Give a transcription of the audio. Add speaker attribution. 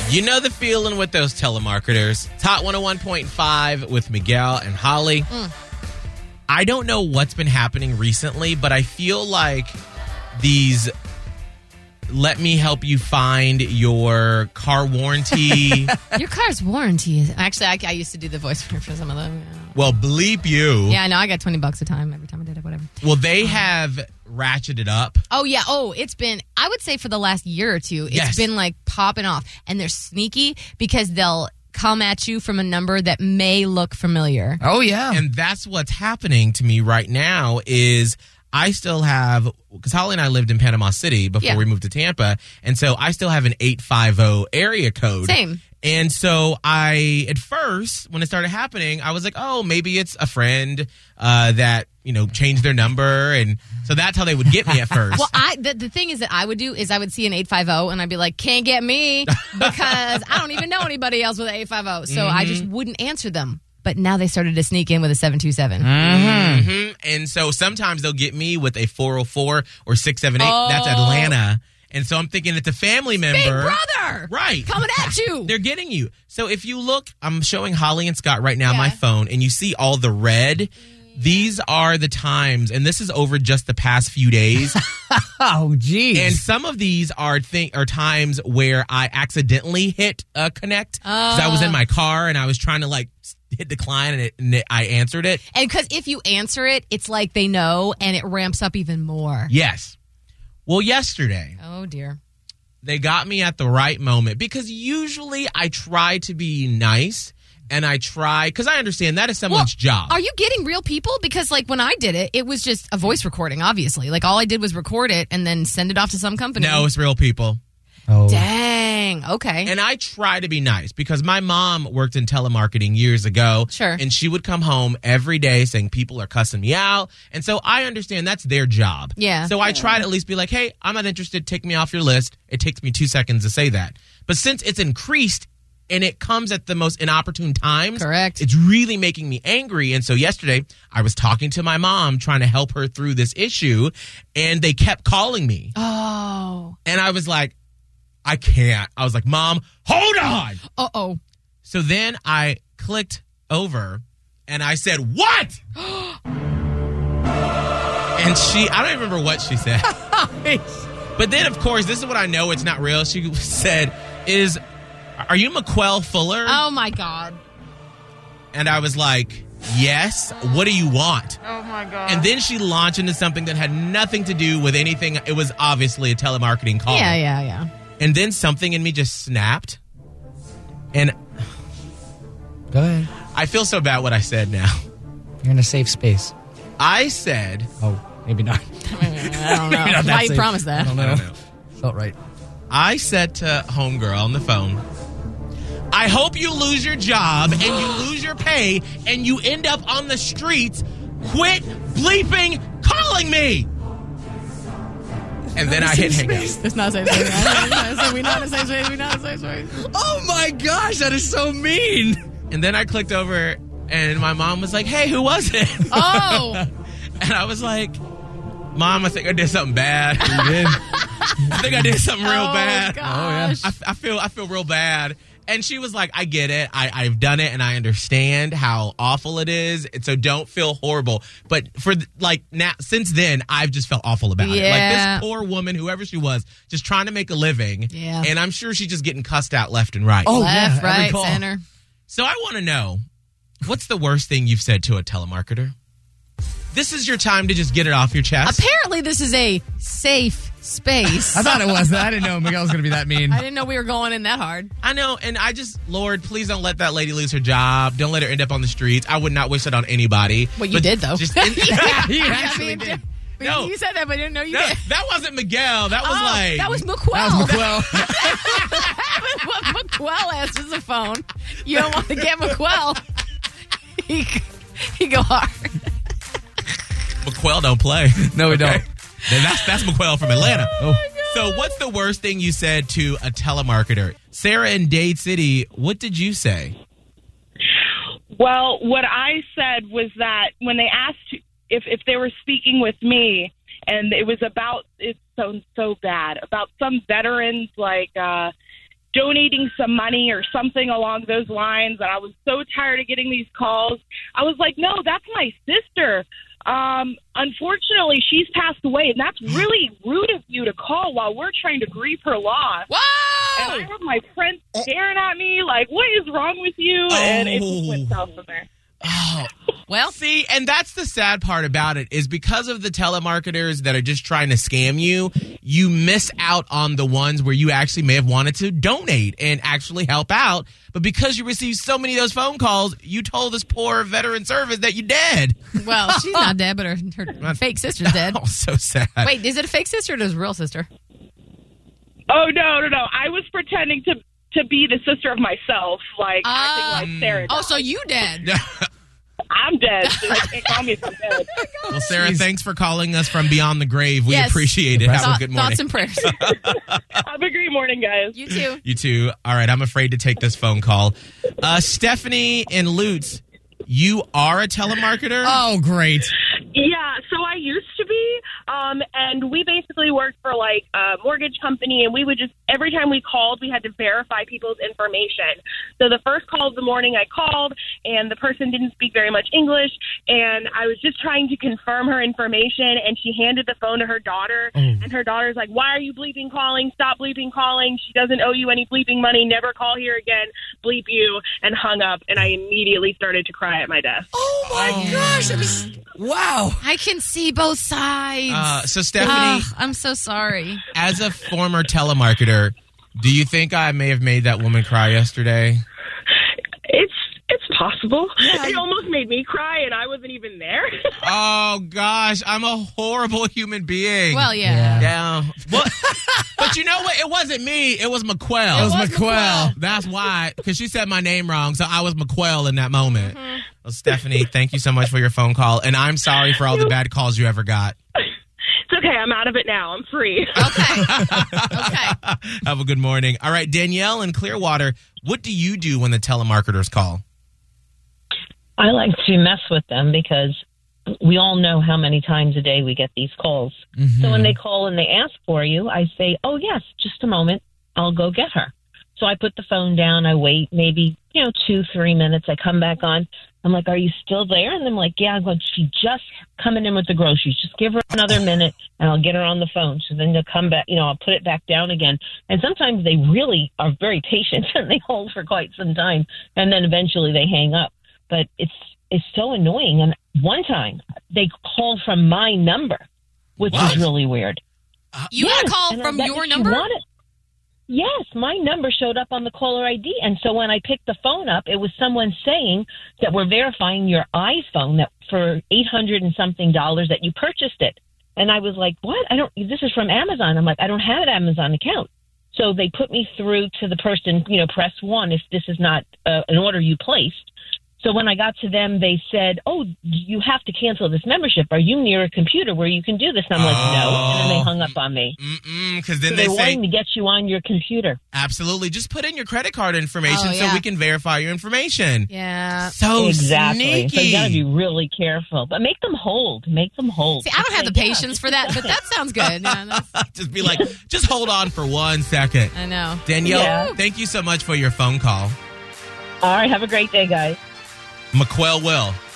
Speaker 1: You know the feeling with those telemarketers. Top 101.5 with Miguel and Holly. I don't know what's been happening recently, but I feel like these let me help you find your car warranty.
Speaker 2: Your car's warranty. Actually, I used to do the voice for some of them. Yeah.
Speaker 1: Well, bleep you.
Speaker 2: Yeah, I know. I got $20 a time every time I did it, whatever.
Speaker 1: Well, they have ratcheted up.
Speaker 2: Oh, yeah. Oh, it's been, I would say for the last year or two, it's been like popping off. And they're sneaky because they'll come at you from a number that may look familiar.
Speaker 3: Oh, yeah.
Speaker 1: And that's what's happening to me right now is I still have, because Holly and I lived in Panama City before we moved to Tampa, and so I still have an 850 area code.
Speaker 2: Same.
Speaker 1: And so at first, when it started happening, I was like, oh, maybe it's a friend that, changed their number. And so that's how they would get me at first.
Speaker 2: Well, the thing is that I would do is I would see an 850 and I'd be like, can't get me because I don't even know anybody else with an 850. So I just wouldn't answer them. But now they started to sneak in with a 727.
Speaker 1: And so sometimes they'll get me with a 404 or 678. That's Atlanta. And so I'm thinking it's a family member.
Speaker 2: Big brother!
Speaker 1: Right.
Speaker 2: Coming at you.
Speaker 1: They're getting you. So if you look, I'm showing Holly and Scott right now my phone, and you see all the red. These are the times, and this is over just the past few days.
Speaker 3: Oh, geez.
Speaker 1: And some of these are times where I accidentally hit connect. Because I was in my car, and I was trying to, hit decline, and I answered it.
Speaker 2: And because if you answer it, it's like they know, and it ramps up even more.
Speaker 1: Yes. Well, yesterday.
Speaker 2: Oh, dear.
Speaker 1: They got me at the right moment because usually I try to be nice and I try, because I understand that is someone's job.
Speaker 2: Are you getting real people? Because when I did it, it was just a voice recording, obviously. All I did was record it and then send it off to some company.
Speaker 1: No, it's real people.
Speaker 3: Oh.
Speaker 2: Dang. Okay.
Speaker 1: And I try to be nice because my mom worked in telemarketing years ago.
Speaker 2: Sure.
Speaker 1: And she would come home every day saying people are cussing me out. And so I understand that's their job.
Speaker 2: Yeah.
Speaker 1: So I try to at least be like, hey, I'm not interested. Take me off your list. It takes me 2 seconds to say that. But since it's increased and it comes at the most inopportune times.
Speaker 2: Correct.
Speaker 1: It's really making me angry. And so yesterday I was talking to my mom trying to help her through this issue. And they kept calling me.
Speaker 2: Oh.
Speaker 1: And I was like, I can't. I was like, Mom, hold on.
Speaker 2: Uh-oh.
Speaker 1: So then I clicked over and I said, what? And I don't even remember what she said. But then, of course, this is what I know it's not real. She said, are you McQuell Fuller?
Speaker 2: Oh, my God.
Speaker 1: And I was like, yes. What do you want?
Speaker 2: Oh, my God.
Speaker 1: And then she launched into something that had nothing to do with anything. It was obviously a telemarketing call.
Speaker 2: Yeah.
Speaker 1: And then something in me just snapped. And
Speaker 3: go ahead.
Speaker 1: I feel so bad what I said now.
Speaker 3: You're in a safe space.
Speaker 1: I said...
Speaker 3: Oh, maybe not.
Speaker 2: I don't know. Why you promised that?
Speaker 3: I don't know. Felt right.
Speaker 1: I said to homegirl on the phone, I hope you lose your job and you lose your pay and you end up on the streets. Quit bleeping calling me. And then I hit hang up.
Speaker 2: That's not the same thing. We're not in the same space.
Speaker 3: Oh, my gosh. That is so mean.
Speaker 1: And then I clicked over, and my mom was like, hey, who was it?
Speaker 2: Oh.
Speaker 1: And I was like, Mom, I think I did something bad.
Speaker 3: You did?
Speaker 1: I think I did something real bad.
Speaker 2: Gosh.
Speaker 1: Oh, yeah. I feel real bad. And she was like, I get it. I've done it, and I understand how awful it is. And so don't feel horrible. But now, since then, I've just felt awful about it. This poor woman, whoever she was, just trying to make a living.
Speaker 2: Yeah.
Speaker 1: And I'm sure she's just getting cussed out left and right.
Speaker 3: Oh,
Speaker 2: Left,
Speaker 3: yeah,
Speaker 2: right, center.
Speaker 1: So I want to know, what's the worst thing you've said to a telemarketer? This is your time to just get it off your chest.
Speaker 2: Apparently, this is a safe space.
Speaker 3: I thought it was. I didn't know Miguel was going to be that mean.
Speaker 2: I didn't know we were going in that hard.
Speaker 1: I know, and Lord, please don't let that lady lose her job. Don't let her end up on the streets. I would not wish it on anybody.
Speaker 2: Well, you did, though.
Speaker 3: You actually did.
Speaker 1: No.
Speaker 2: You said that, but I didn't know you did.
Speaker 1: That wasn't Miguel. That was
Speaker 2: that was McQuell.
Speaker 3: That was McQuell.
Speaker 2: When McQuell answers the phone, you don't want to get McQuell. He go hard.
Speaker 1: McQuell don't play.
Speaker 3: No, we don't.
Speaker 1: Then that's McQuell from Atlanta.
Speaker 3: Oh.
Speaker 1: So what's the worst thing you said to a telemarketer? Sarah in Dade City, what did you say?
Speaker 4: Well, what I said was that when they asked if they were speaking with me, and it was about, it's so bad, about some veterans donating some money or something along those lines. And I was so tired of getting these calls. I was like, no, that's my sister. Unfortunately, she's passed away, and that's really rude of you to call while we're trying to grieve her loss.
Speaker 2: Whoa!
Speaker 4: And I have my friends staring at me like, what is wrong with you? And it just went south from there.
Speaker 1: Oh.
Speaker 2: Well,
Speaker 1: See, and that's the sad part about it is because of the telemarketers that are just trying to scam you, you miss out on the ones where you actually may have wanted to donate and actually help out. But because you received so many of those phone calls, you told this poor veteran service that you're dead.
Speaker 2: well, she's not dead, but her fake sister's dead.
Speaker 1: Oh, so sad.
Speaker 2: Wait, is it a fake sister or is it a real sister?
Speaker 4: Oh, no. I was pretending to be the sister of myself, like acting like Sarah.
Speaker 2: Oh, so you dead?
Speaker 4: I'm dead. So you can't call me if I'm dead.
Speaker 1: Well, Sarah, thanks for calling us from beyond the grave. We
Speaker 2: Yes.
Speaker 1: appreciate it. Have a good morning.
Speaker 2: Thoughts and prayers.
Speaker 4: Have a great morning, guys.
Speaker 2: You too.
Speaker 1: You too. All right, I'm afraid to take this phone call. Stephanie in Lutz, you are a telemarketer?
Speaker 3: Oh, great.
Speaker 4: Yeah, so I used to be, and we basically worked for like a mortgage company, and we would just, every time we called, we had to verify people's information. So the first call of the morning I called, and the person didn't speak very much English, and I was just trying to confirm her information, and she handed the phone to her daughter, and her daughter's like, why are you bleeping calling? Stop bleeping calling. She doesn't owe you any bleeping money. Never call here again. Bleep you, and hung up, and I immediately started to cry at my desk.
Speaker 3: Oh, my gosh. Wow.
Speaker 2: I can see both sides.
Speaker 1: So, Stephanie,
Speaker 2: I'm so sorry.
Speaker 1: as a former telemarketer, do you think I may have made that woman cry yesterday?
Speaker 4: It's possible. It almost made me cry, and I wasn't even there.
Speaker 1: Oh, gosh. I'm a horrible human being.
Speaker 2: Well, yeah.
Speaker 1: Yeah. What? But you know what? It wasn't me. It was McQuell.
Speaker 3: It was McQuell.
Speaker 1: That's why. Because she said my name wrong, so I was McQuell in that moment. Well, Stephanie, thank you so much for your phone call. And I'm sorry for all the bad calls you ever got.
Speaker 4: It's okay. I'm out of it now. I'm free.
Speaker 2: Okay. Okay.
Speaker 1: Have a good morning. All right, Danielle in Clearwater, what do you do when the telemarketers call?
Speaker 5: I like to mess with them because we all know how many times a day we get these calls. So when they call and they ask for you, I say, oh, yes, just a moment. I'll go get her. So I put the phone down. I wait maybe, 2-3 minutes. I come back on. I'm like, are you still there? And I'm like, yeah. I'm going, she just coming in with the groceries. Just give her another minute and I'll get her on the phone. So then they'll come back, I'll put it back down again. And sometimes they really are very patient and they hold for quite some time. And then eventually they hang up. But it's so annoying. And one time they called from my number, which
Speaker 1: What?
Speaker 5: is really weird.
Speaker 2: You got a call
Speaker 5: and I
Speaker 2: from
Speaker 5: bet
Speaker 2: your
Speaker 5: she
Speaker 2: number?
Speaker 5: wanted- Yes, my number showed up on the caller ID. And so when I picked the phone up, it was someone saying that we're verifying your iPhone that for $800 and something that you purchased it. And I was like, what? This is from Amazon. I'm like, I don't have an Amazon account. So they put me through to the person, press 1 if this is not an order you placed. So when I got to them, they said, oh, you have to cancel this membership. Are you near a computer where you can do this? And I'm like, no. And then they hung up on me.
Speaker 1: Because then
Speaker 5: So
Speaker 1: they
Speaker 5: they're
Speaker 1: say,
Speaker 5: wanting to get you on your computer.
Speaker 1: absolutely, just put in your credit card information
Speaker 2: Oh,
Speaker 1: so
Speaker 2: yeah.
Speaker 1: we can verify your information.
Speaker 2: Yeah.
Speaker 1: So
Speaker 5: Exactly.
Speaker 1: sneaky.
Speaker 5: So you got to be really careful. But make them hold. Make them hold.
Speaker 2: See, I don't have the
Speaker 5: Just say,
Speaker 2: patience for that, but that sounds good. Yeah, that's,
Speaker 1: Just be like, just hold on for 1 second.
Speaker 2: I know.
Speaker 1: Danielle,
Speaker 5: Yeah.
Speaker 1: thank you so much for your phone call.
Speaker 5: All right. Have a great day, guys.
Speaker 1: McQuell will.